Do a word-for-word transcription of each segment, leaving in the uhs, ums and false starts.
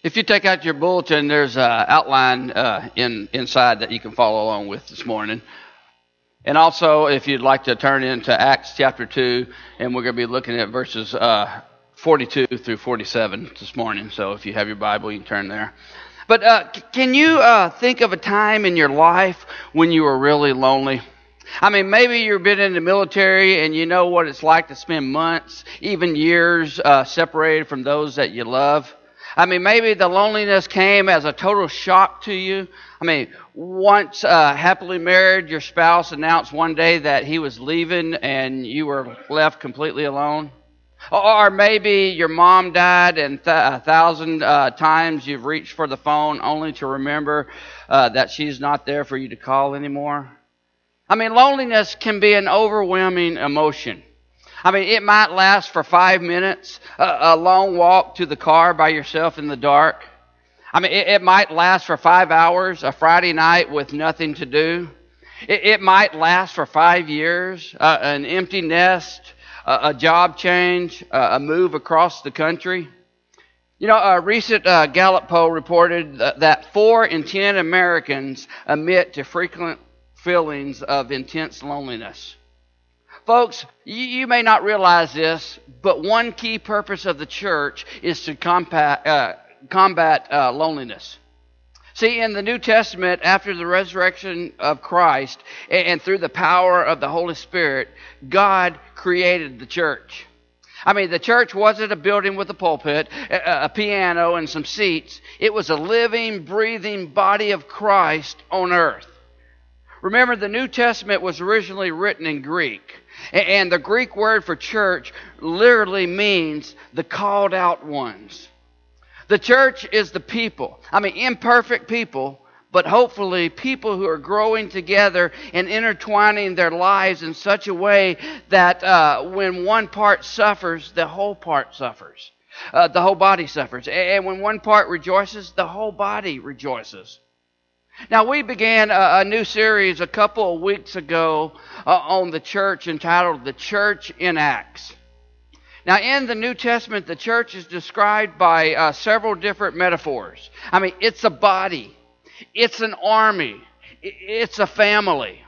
If you take out your bulletin, there's an outline uh, in inside that you can follow along with this morning. And also, if you'd like to turn into Acts chapter two, and we're going to be looking at verses uh, forty-two through forty-seven this morning. So if you have your Bible, you can turn there. But uh, c- can you uh, think of a time in your life when you were really lonely? I mean, maybe you've been in the military and you know what it's like to spend months, even years, uh, separated from those that you love. I mean, maybe the loneliness came as a total shock to you. I mean, once uh, happily married, your spouse announced one day that he was leaving and you were left completely alone. Or maybe your mom died and th- a thousand uh, times you've reached for the phone only to remember uh, that she's not there for you to call anymore. I mean, loneliness can be an overwhelming emotion. I mean, it might last for five minutes, a, a long walk to the car by yourself in the dark. I mean, it, it might last for five hours, a Friday night with nothing to do. It, it might last for five years, uh, an empty nest, a, a job change, uh, a move across the country. You know, a recent uh, Gallup poll reported that, that four in ten Americans admit to frequent feelings of intense loneliness. Folks, you, you may not realize this, but one key purpose of the church is to combat, uh, combat uh, loneliness. See, in the New Testament, after the resurrection of Christ and, and through the power of the Holy Spirit, God created the church. I mean, the church wasn't a building with a pulpit, a, a piano, and some seats. It was a living, breathing body of Christ on earth. Remember, the New Testament was originally written in Greek. And the Greek word for church literally means the called out ones. The church is the people. I mean, imperfect people, but hopefully people who are growing together and intertwining their lives in such a way that uh, when one part suffers, the whole part suffers. Uh, the whole body suffers. And when one part rejoices, the whole body rejoices. Now, we began a, a new series a couple of weeks ago uh, on the church entitled The Church in Acts. Now, in the New Testament, the church is described by uh, several different metaphors. I mean, it's a body. It's an army. It's a family.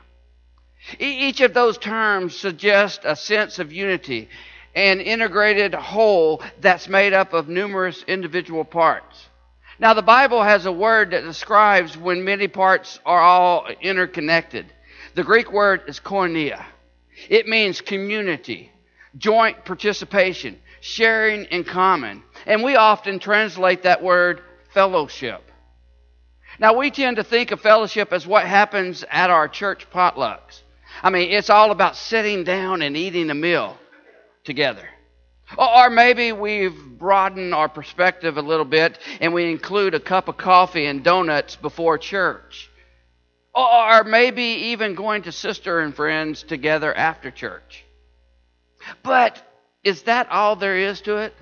E- each of those terms suggests a sense of unity, an integrated whole that's made up of numerous individual parts. Now, the Bible has a word that describes when many parts are all interconnected. The Greek word is koinonia. It means community, joint participation, sharing in common. And we often translate that word fellowship. Now, we tend to think of fellowship as what happens at our church potlucks. I mean, it's all about sitting down and eating a meal together. Or maybe we've broadened our perspective a little bit and we include a cup of coffee and donuts before church. Or maybe even going to sister and friends together after church. But is that all there is to it?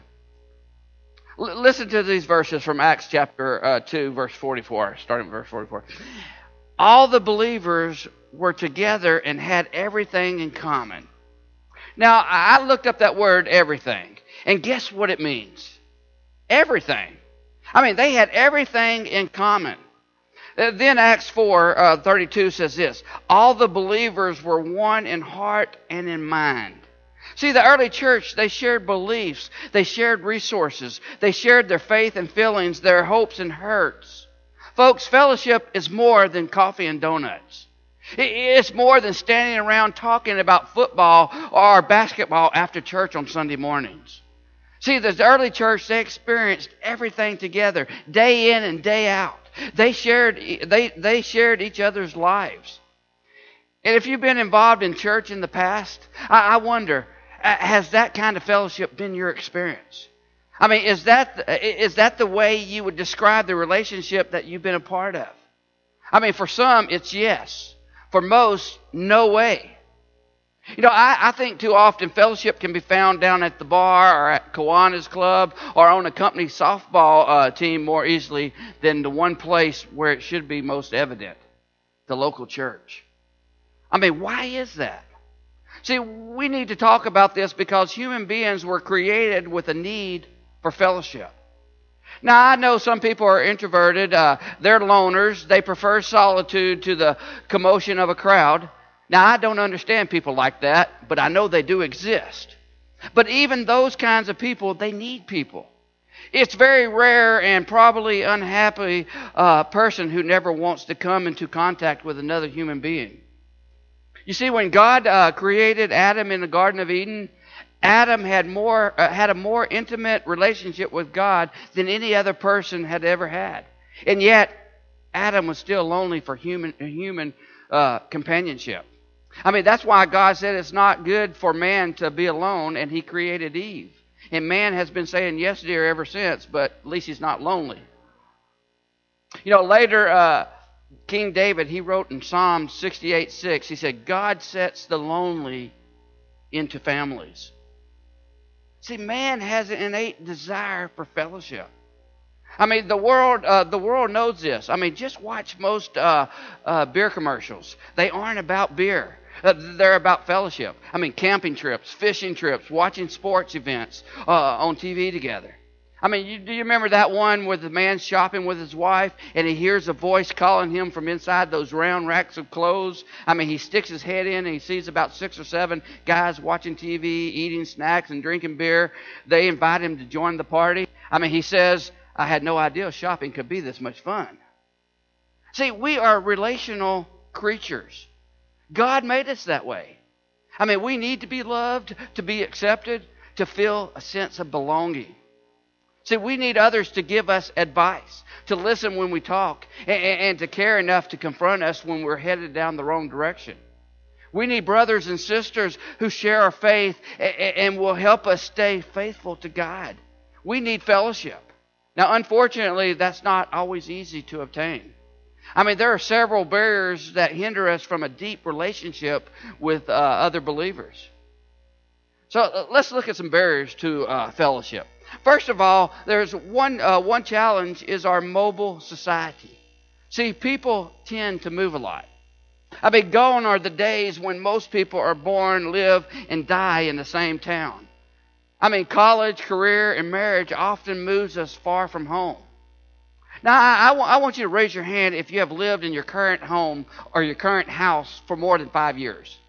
L- listen to these verses from Acts chapter uh, two, verse forty-four, starting with verse forty-four. All the believers were together and had everything in common. Now, I looked up that word, everything, and guess what it means? Everything. I mean, they had everything in common. Then Acts four thirty-two says this, all the believers were one in heart and in mind. See, the early church, they shared beliefs, they shared resources, they shared their faith and feelings, their hopes and hurts. Folks, fellowship is more than coffee and donuts. It's more than standing around talking about football or basketball after church on Sunday mornings. See, the early church, they experienced everything together, day in and day out. They shared, they, they shared each other's lives. And if you've been involved in church in the past, I, I wonder, has that kind of fellowship been your experience? I mean, is that, is that the way you would describe the relationship that you've been a part of? I mean, for some, it's yes. For most, no way. You know, I, I think too often fellowship can be found down at the bar or at Kiwanis Club or on a company softball uh, team more easily than the one place where it should be most evident, the local church. I mean, why is that? See, we need to talk about this because human beings were created with a need for fellowship. Now, I know some people are introverted. Uh, they're loners. They prefer solitude to the commotion of a crowd. Now, I don't understand people like that, but I know they do exist. But even those kinds of people, they need people. It's very rare and probably unhappy uh, person who never wants to come into contact with another human being. You see, when God uh, created Adam in the Garden of Eden, Adam had more uh, had a more intimate relationship with God than any other person had ever had, and yet Adam was still lonely for human human uh, companionship. I mean, that's why God said it's not good for man to be alone, and He created Eve. And man has been saying yes, dear, ever since, but at least he's not lonely. You know, later, uh, King David, he wrote in Psalm sixty-eight six, he said, God sets the lonely into families. See, man has an innate desire for fellowship. I mean, the world uh, the world knows this. I mean, just watch most uh, uh, beer commercials. They aren't about beer. Uh, they're about fellowship. I mean, camping trips, fishing trips, watching sports events uh, on T V together. I mean, you, do you remember that one where the man's shopping with his wife and he hears a voice calling him from inside those round racks of clothes? I mean, he sticks his head in and he sees about six or seven guys watching T V, eating snacks and drinking beer. They invite him to join the party. I mean, he says, I had no idea shopping could be this much fun. See, we are relational creatures. God made us that way. I mean, we need to be loved, to be accepted, to feel a sense of belonging. See, we need others to give us advice, to listen when we talk, and, and to care enough to confront us when we're headed down the wrong direction. We need brothers and sisters who share our faith and, and will help us stay faithful to God. We need fellowship. Now, unfortunately, that's not always easy to obtain. I mean, there are several barriers that hinder us from a deep relationship with uh, other believers. So uh, let's look at some barriers to uh, fellowship. First of all, there's one uh, one challenge is our mobile society. See, people tend to move a lot. I mean, gone are the days when most people are born, live, and die in the same town. I mean, college, career, and marriage often moves us far from home. Now, I, I, w- I want you to raise your hand if you have lived in your current home or your current house for more than five years.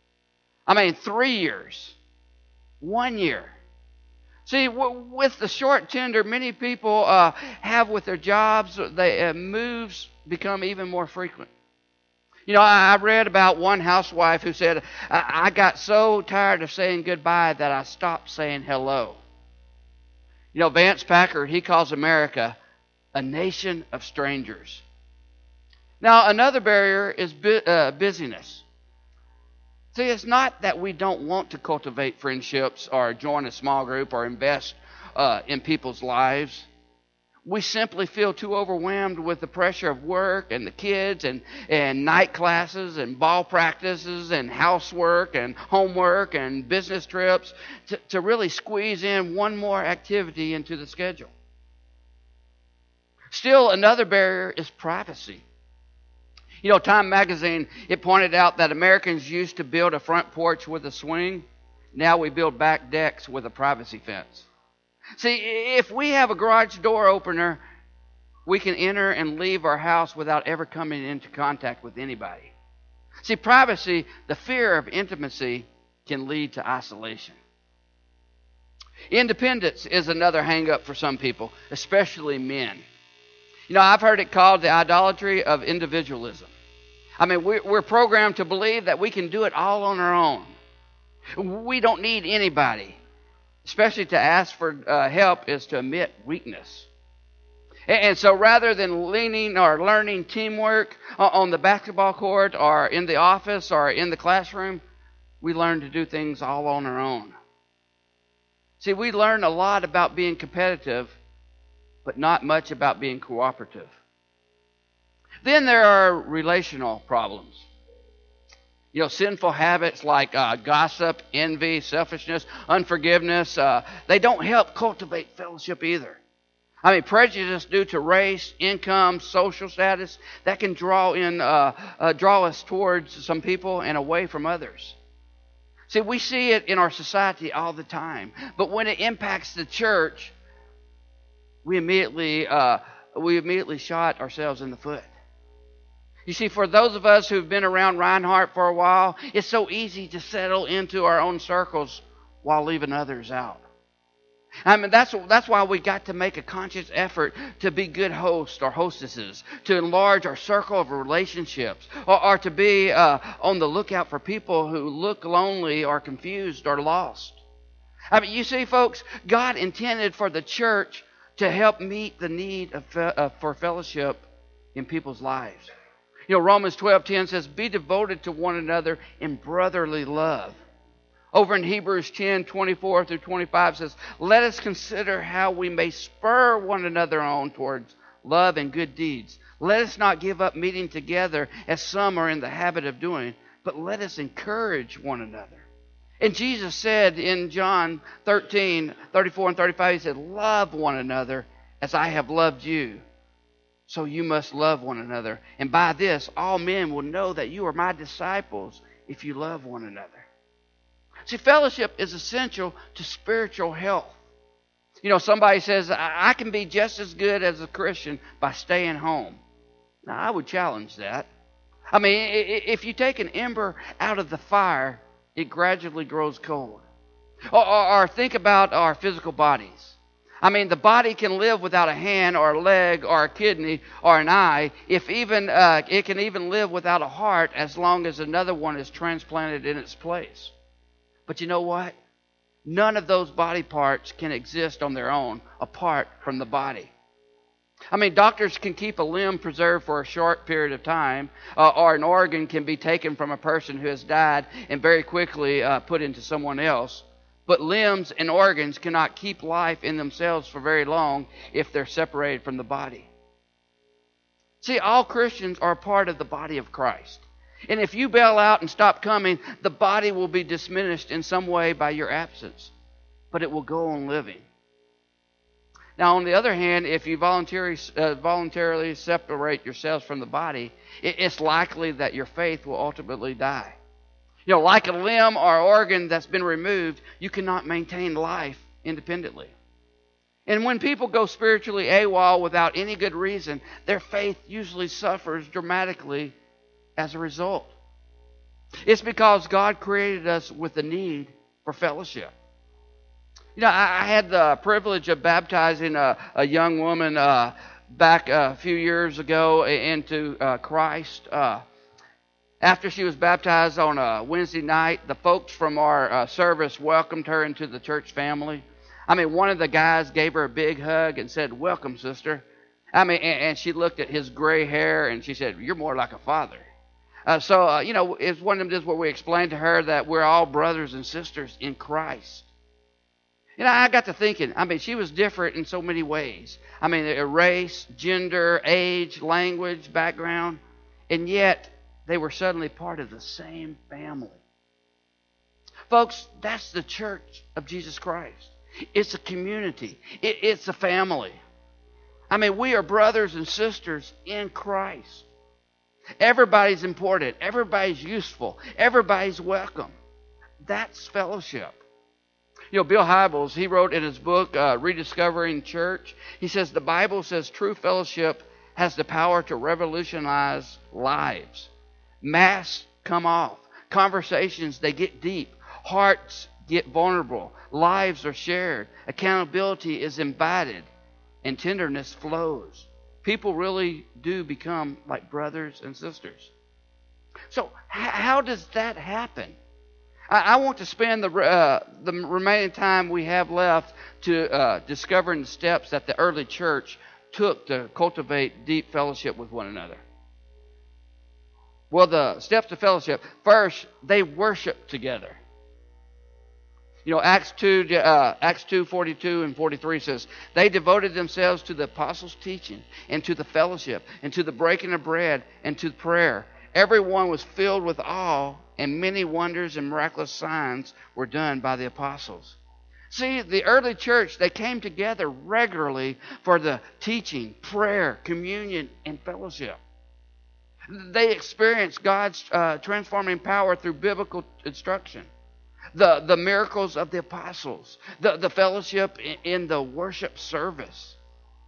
I mean, three years, one year. See, w- with the short tender many people uh, have with their jobs, they, uh, moves become even more frequent. You know, I, I read about one housewife who said, I-, I got so tired of saying goodbye that I stopped saying hello. You know, Vance Packard, he calls America a nation of strangers. Now, another barrier is bu- uh, busyness. See, it's not that we don't want to cultivate friendships or join a small group or invest uh, in people's lives. We simply feel too overwhelmed with the pressure of work and the kids and, and night classes and ball practices and housework and homework and business trips to, to really squeeze in one more activity into the schedule. Still, another barrier is privacy. You know, Time magazine, it pointed out that Americans used to build a front porch with a swing. Now we build back decks with a privacy fence. See, if we have a garage door opener, we can enter and leave our house without ever coming into contact with anybody. See, privacy, the fear of intimacy, can lead to isolation. Independence is another hang-up for some people, especially men. You know, I've heard it called the idolatry of individualism. I mean, we're programmed to believe that we can do it all on our own. We don't need anybody. Especially to ask for uh, help is to admit weakness. And, and so rather than leaning or learning teamwork on the basketball court or in the office or in the classroom, we learn to do things all on our own. See, we learn a lot about being competitive, but not much about being cooperative. Then there are relational problems. You know, sinful habits like uh, gossip, envy, selfishness, unforgiveness, uh, they don't help cultivate fellowship either. I mean, prejudice due to race, income, social status, that can draw in, uh, uh, draw us towards some people and away from others. See, we see it in our society all the time, but when it impacts the church, we immediately uh, we immediately shot ourselves in the foot. You see, for those of us who've been around Reinhardt for a while, it's so easy to settle into our own circles while leaving others out. I mean, that's that's why we got to make a conscious effort to be good hosts or hostesses, to enlarge our circle of relationships, or, or to be uh, on the lookout for people who look lonely or confused or lost. I mean, you see, folks, God intended for the church to help meet the need of, uh, for fellowship in people's lives. You know, Romans twelve ten says, "Be devoted to one another in brotherly love." Over in Hebrews ten twenty-four through twenty-five says, "Let us consider how we may spur one another on towards love and good deeds. Let us not give up meeting together as some are in the habit of doing, but let us encourage one another." And Jesus said in John thirteen thirty-four and thirty-five, he said, "Love one another as I have loved you. So you must love one another. And by this, all men will know that you are my disciples if you love one another." See, fellowship is essential to spiritual health. You know, somebody says, I can be just as good as a Christian by staying home. Now, I would challenge that. I mean, if you take an ember out of the fire, it gradually grows cold. Or, or, or think about our physical bodies. I mean, the body can live without a hand or a leg or a kidney or an eye. If even uh, it can even live without a heart as long as another one is transplanted in its place. But you know what? None of those body parts can exist on their own apart from the body. I mean, doctors can keep a limb preserved for a short period of time, uh, or an organ can be taken from a person who has died and very quickly uh, put into someone else. But limbs and organs cannot keep life in themselves for very long if they're separated from the body. See, all Christians are a part of the body of Christ. And if you bail out and stop coming, the body will be diminished in some way by your absence. But it will go on living. Now, on the other hand, if you voluntarily, uh, voluntarily separate yourselves from the body, it, it's likely that your faith will ultimately die. You know, like a limb or organ that's been removed, you cannot maintain life independently. And when people go spiritually AWOL without any good reason, their faith usually suffers dramatically as a result. It's because God created us with a need for fellowship. You know, I, I had the privilege of baptizing a, a young woman uh, back a few years ago into uh, Christ. Uh, after she was baptized on a Wednesday night, the folks from our uh, service welcomed her into the church family. I mean, one of the guys gave her a big hug and said, "Welcome, sister." I mean, and, and she looked at his gray hair and she said, "You're more like a father." Uh, so, uh, you know, it's one of them just where we explained to her that we're all brothers and sisters in Christ. You know, I got to thinking, I mean, she was different in so many ways. I mean, race, gender, age, language, background, and yet they were suddenly part of the same family. Folks, that's the church of Jesus Christ. It's a community. It, it's a family. I mean, we are brothers and sisters in Christ. Everybody's important. Everybody's useful. Everybody's welcome. That's fellowship. You know, Bill Hybels, he wrote in his book, uh, Rediscovering Church, he says, the Bible says true fellowship has the power to revolutionize lives. Masks come off. Conversations, they get deep. Hearts get vulnerable. Lives are shared. Accountability is invited. And tenderness flows. People really do become like brothers and sisters. So h- how does that happen? I, I want to spend the uh, the remaining time we have left to uh, discovering the steps that the early church took to cultivate deep fellowship with one another. Well, the steps to fellowship. First, they worship together. You know, Acts two, uh, Acts two, forty-two and forty-three says, they devoted themselves to the apostles' teaching and to the fellowship and to the breaking of bread and to prayer. Everyone was filled with awe, and many wonders and miraculous signs were done by the apostles. See, the early church, they came together regularly for the teaching, prayer, communion, and fellowship. They experienced God's uh, transforming power through biblical instruction. The, the miracles of the apostles, the, the fellowship in, in the worship service.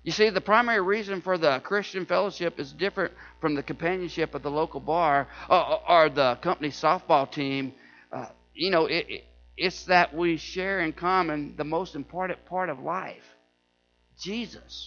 You see, the primary reason for the Christian fellowship is different from the companionship of the local bar or, or the company softball team. Uh, you know, it, it, it's that we share in common the most important part of life, Jesus.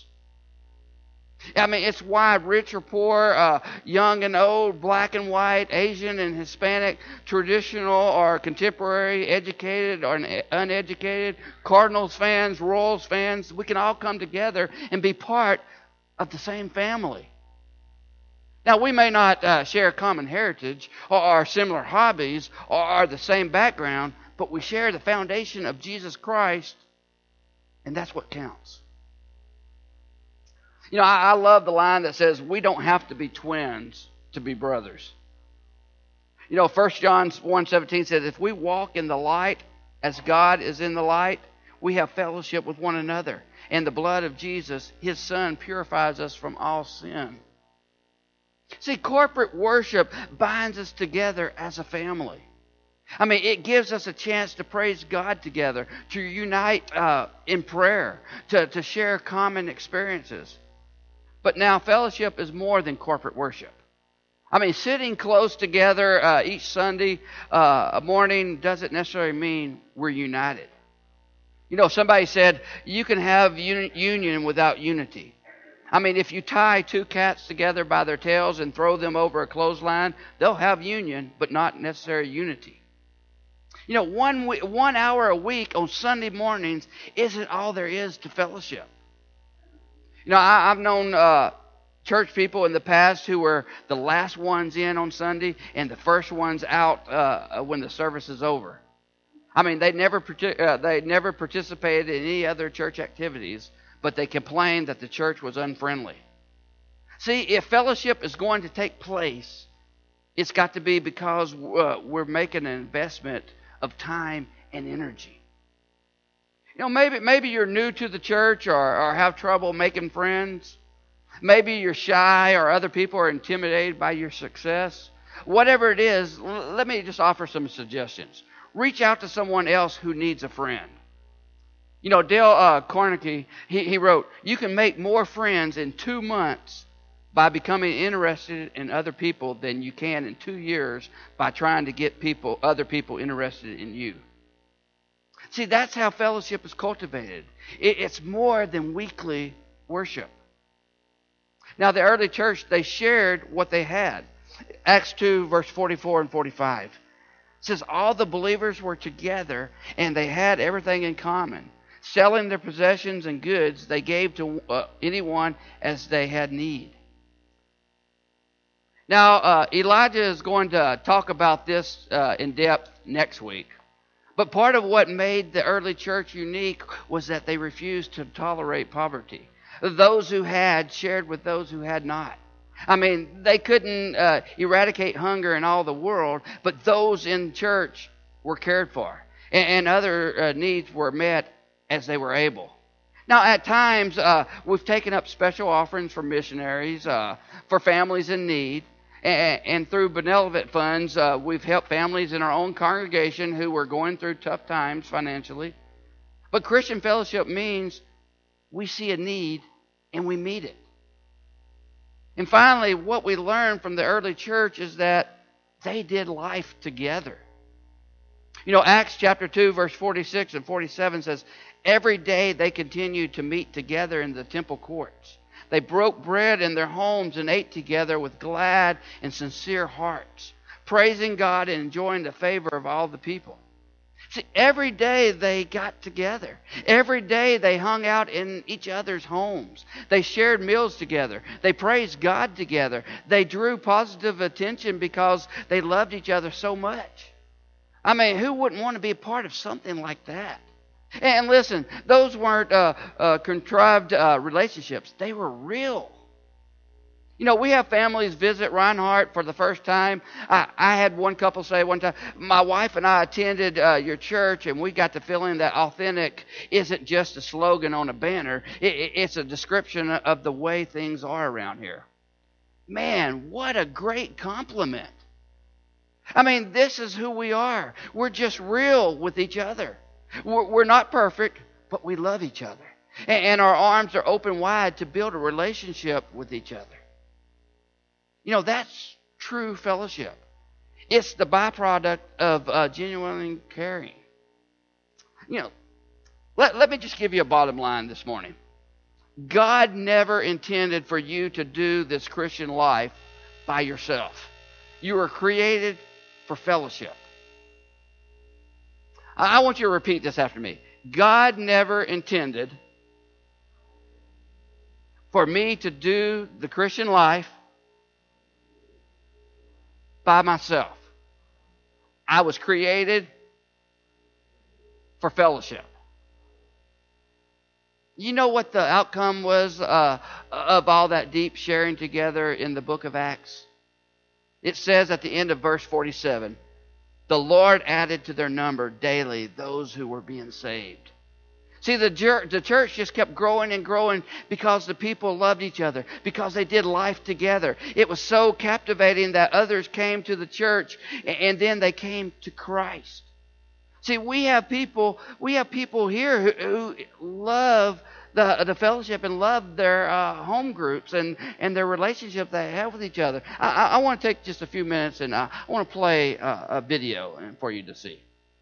I mean, it's why rich or poor, uh, young and old, black and white, Asian and Hispanic, traditional or contemporary, educated or uneducated, Cardinals fans, Royals fans, we can all come together and be part of the same family. Now, we may not uh, share common heritage or, or similar hobbies or, or the same background, but we share the foundation of Jesus Christ, and that's what counts. You know, I, I love the line that says, we don't have to be twins to be brothers. You know, First John one seventeen says, if we walk in the light as God is in the light, we have fellowship with one another. And the blood of Jesus, his Son, purifies us from all sin. See, corporate worship binds us together as a family. I mean, it gives us a chance to praise God together, to unite uh, in prayer, to, to share common experiences. But now fellowship is more than corporate worship. I mean, sitting close together uh, each Sunday uh, morning doesn't necessarily mean we're united. You know, somebody said you can have uni- union without unity. I mean, if you tie two cats together by their tails and throw them over a clothesline, they'll have union, but not necessarily unity. You know, one, we- one hour a week on Sunday mornings isn't all there is to fellowship. You know, I, I've known uh, church people in the past who were the last ones in on Sunday and the first ones out uh, when the service is over. I mean, they never uh, they never participated in any other church activities, but they complained that the church was unfriendly. See, if fellowship is going to take place, it's got to be because uh, we're making an investment of time and energy. You know, maybe maybe you're new to the church or, or have trouble making friends. Maybe you're shy or other people are intimidated by your success. Whatever it is, l- let me just offer some suggestions. Reach out to someone else who needs a friend. You know, Dale uh, Carnegie, he, he wrote, you can make more friends in two months by becoming interested in other people than you can in two years by trying to get people, other people interested in you. See, that's how fellowship is cultivated. It, it's more than weekly worship. Now, the early church, they shared what they had. Acts two, verse forty-four and forty-five. It says, all the believers were together and they had everything in common. Selling their possessions and goods, they gave to uh, anyone as they had need. Now, uh, Elijah is going to talk about this uh, in depth next week. But part of what made the early church unique was that they refused to tolerate poverty. Those who had shared with those who had not. I mean, they couldn't uh, eradicate hunger in all the world, but those in church were cared for. And, and other uh, needs were met as they were able. Now, at times, uh, we've taken up special offerings for missionaries, uh, for families in need. And, and through benevolent funds, uh, we've helped families in our own congregation who were going through tough times financially. But Christian fellowship means we see a need and we meet it. And finally, what we learned from the early church is that they did life together. You know, Acts chapter two, verse forty-six and forty-seven says, every day they continued to meet together in the temple courts. They broke bread in their homes and ate together with glad and sincere hearts, praising God and enjoying the favor of all the people. See, every day they got together. Every day they hung out in each other's homes. They shared meals together. They praised God together. They drew positive attention because they loved each other so much. I mean, who wouldn't want to be a part of something like that? And listen, those weren't uh, uh, contrived uh, relationships. They were real. You know, we have families visit Reinhardt for the first time. I, I had one couple say one time, my wife and I attended uh, your church, and we got the feeling that authentic isn't just a slogan on a banner. It, it, it's a description of the way things are around here. Man, what a great compliment. I mean, this is who we are. We're just real with each other. We're not perfect, but we love each other. And, and our arms are open wide to build a relationship with each other. You know, that's true fellowship. It's the byproduct of uh, genuine caring. You know, let, let me just give you a bottom line this morning. God never intended for you to do this Christian life by yourself. You were created for fellowship. I, I want you to repeat this after me. God never intended for me to do the Christian life by myself. I was created for fellowship. You know what the outcome was uh, of all that deep sharing together in the book of Acts? It says at the end of verse forty-seven, the Lord added to their number daily those who were being saved. See, the, the church just kept growing and growing because the people loved each other, because they did life together. It was so captivating that others came to the church, and then they came to Christ. See, we have people, we have people here who, who love the, the fellowship and love their uh, home groups and, and their relationship they have with each other. I, I, I want to take just a few minutes and I, I want to play a, a video for you to see.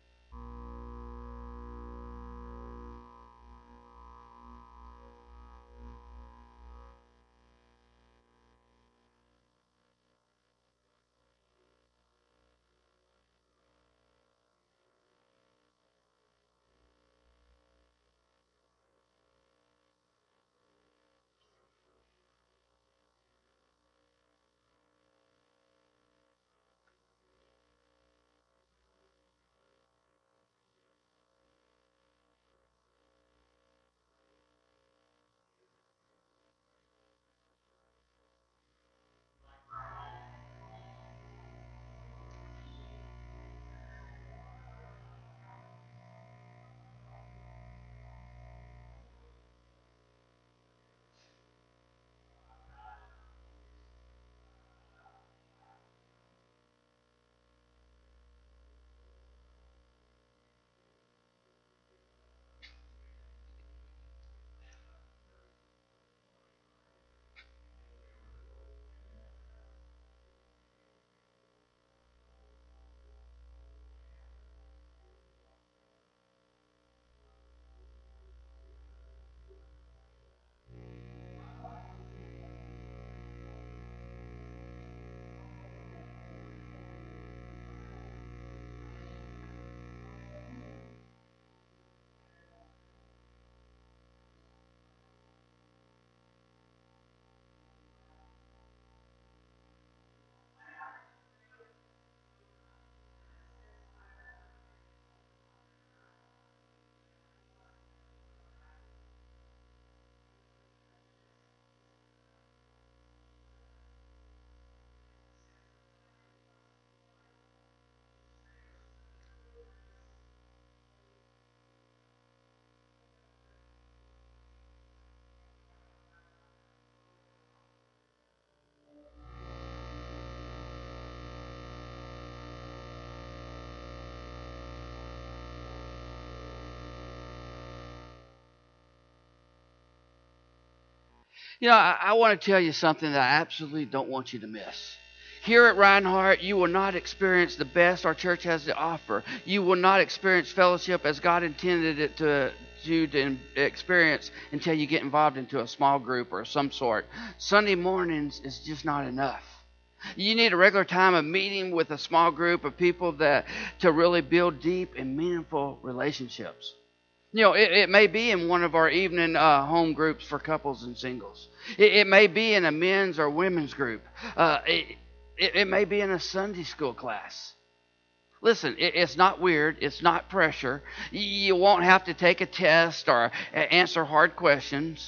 You know, I, I want to tell you something that I absolutely don't want you to miss. Here at Reinhardt, you will not experience the best our church has to offer. You will not experience fellowship as God intended it to you to experience until you get involved into a small group or some sort. Sunday mornings is just not enough. You need a regular time of meeting with a small group of people that to really build deep and meaningful relationships. You know, it, it may be in one of our evening uh, home groups for couples and singles. It, it may be in a men's or women's group. Uh, it, it, it may be in a Sunday school class. Listen, it, it's not weird. It's not pressure. You won't have to take a test or answer hard questions.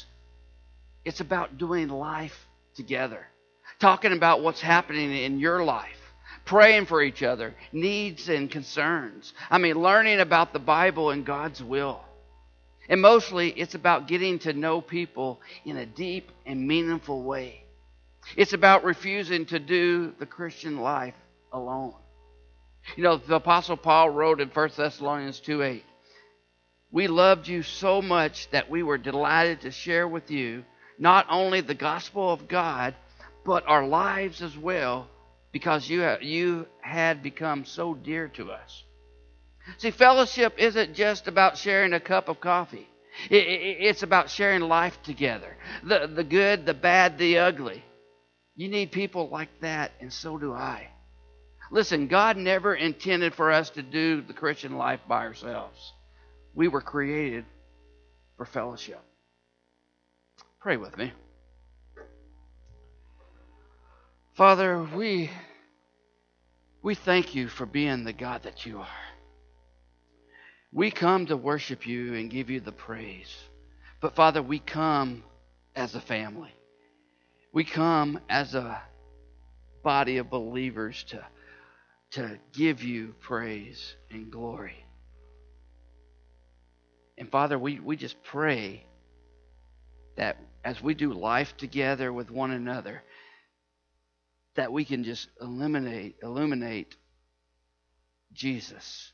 It's about doing life together. Talking about what's happening in your life. Praying for each other. Needs and concerns. I mean, learning about the Bible and God's will. And mostly, it's about getting to know people in a deep and meaningful way. It's about refusing to do the Christian life alone. You know, the Apostle Paul wrote in First Thessalonians two eight, We loved you so much that we were delighted to share with you not only the gospel of God, but our lives as well, because you, you had become so dear to us. See, fellowship isn't just about sharing a cup of coffee. It, it, it's about sharing life together. The, the good, the bad, the ugly. You need people like that, and so do I. Listen, God never intended for us to do the Christian life by ourselves. We were created for fellowship. Pray with me. Father, we, we thank you for being the God that you are. We come to worship you and give you the praise. But Father, we come as a family. We come as a body of believers to, to give you praise and glory. And Father, we, we just pray that as we do life together with one another, that we can just illuminate, illuminate Jesus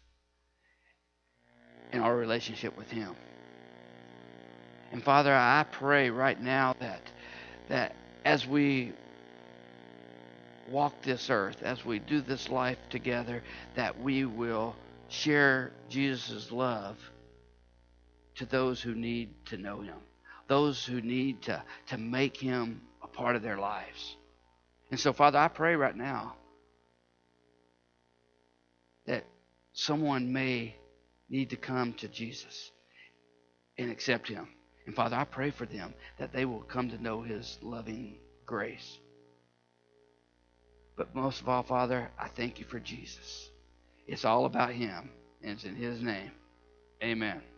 in our relationship with him. And Father, I pray right now that that as we walk this earth, as we do this life together, that we will share Jesus' love to those who need to know him, those who need to, to make him a part of their lives. And so, Father, I pray right now that someone may need to come to Jesus and accept him. And Father, I pray for them that they will come to know his loving grace. But most of all, Father, I thank you for Jesus. It's all about him, and it's in his name. Amen.